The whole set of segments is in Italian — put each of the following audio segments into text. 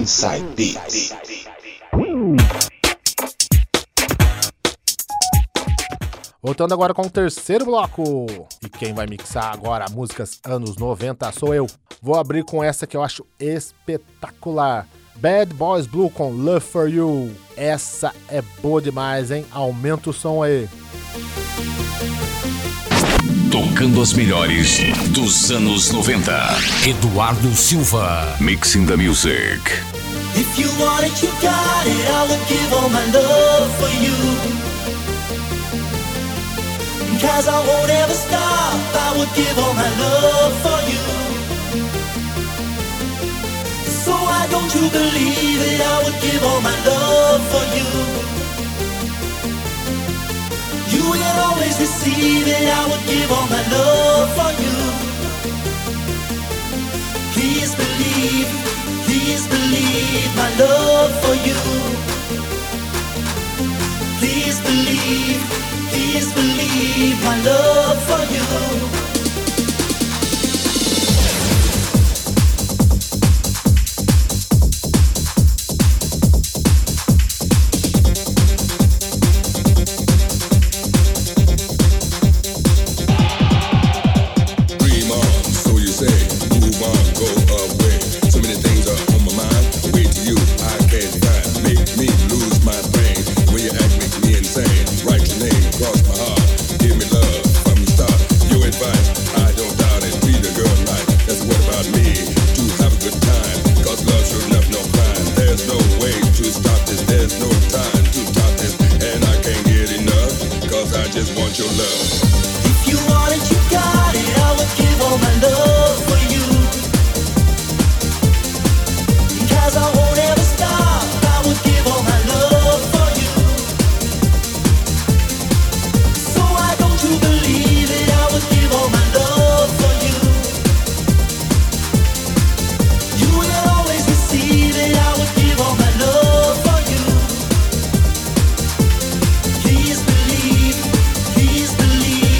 Inside Beats. Voltando agora com o terceiro bloco. E quem vai mixar agora músicas anos 90 sou eu. Vou abrir com essa que eu acho espetacular. Bad Boys Blue com Love For You. Essa é boa demais, hein? Aumenta o som aí. Tocando as melhores dos anos 90. Eduardo Silva. Mixing the music. If you want it, you got it. I would give all my love for you. 'Cause I won't ever stop. I would give all my love for you. So why don't you believe it? I would give all my love for you. You will always receive it. I would give all my love for you. Please believe my love for you. Please believe my love for you. Please believe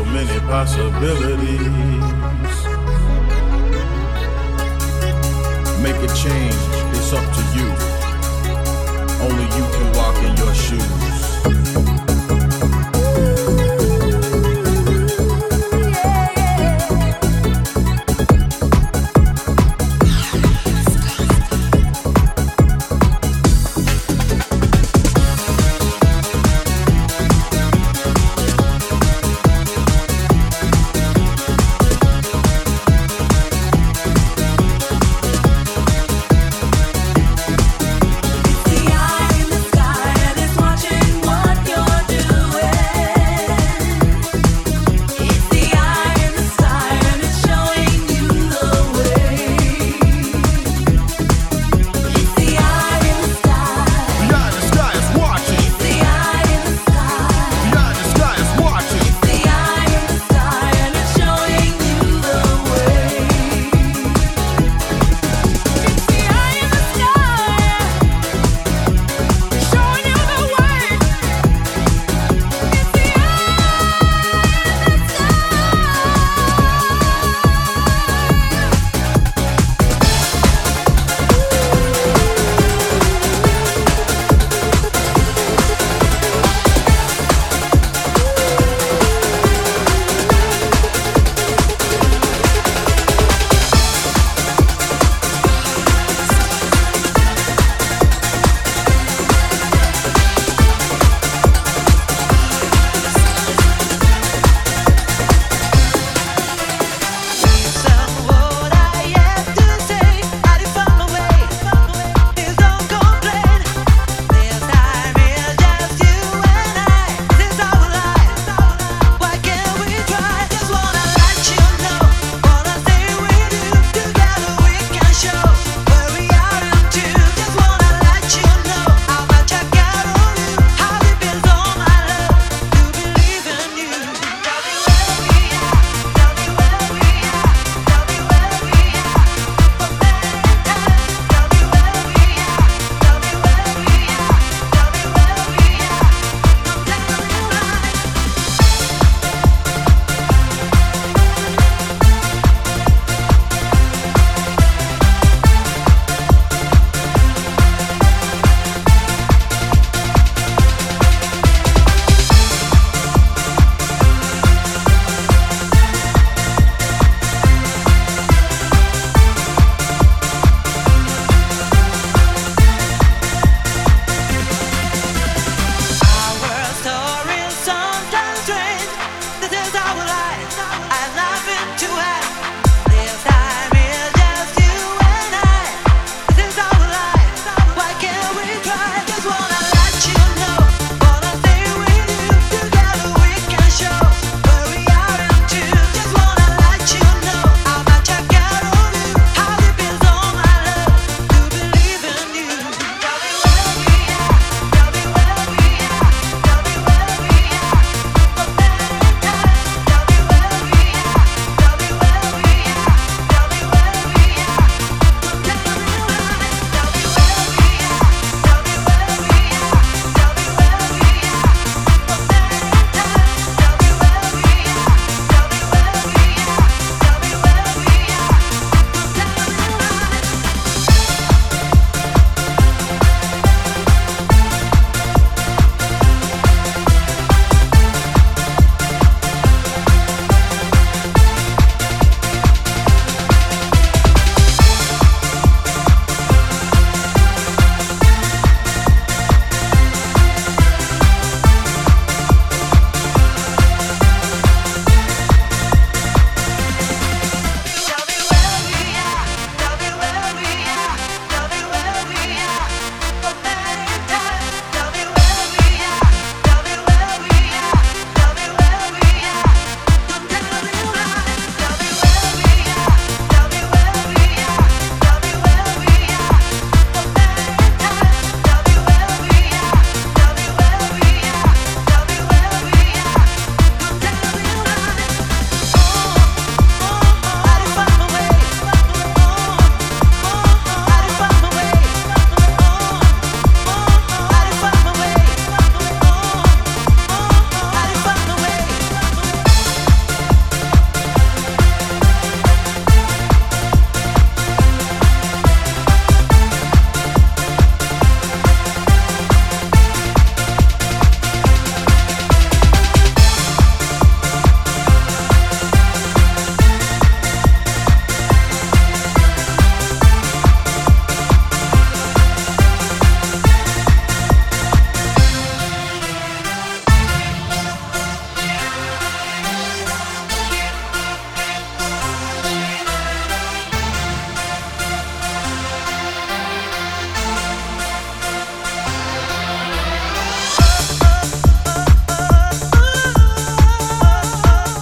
many possibilities. Make a change, it's up to you. Only you can walk in your shoes.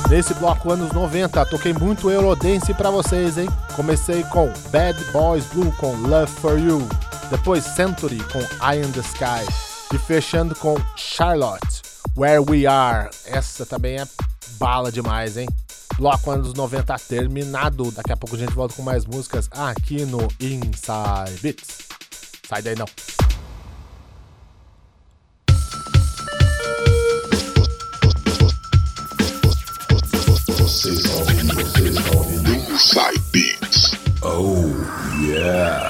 Nesse bloco anos 90, toquei muito Eurodance pra vocês, hein? Comecei com Bad Boys Blue com Love For You, depois Century com Eye in the Sky e fechando com Charlotte, Where We Are. Essa também é bala demais, hein? Bloco anos 90 terminado. Daqui a pouco a gente volta com mais músicas aqui no Inside Beats. Sai daí não. Inside Beats. Oh, yeah.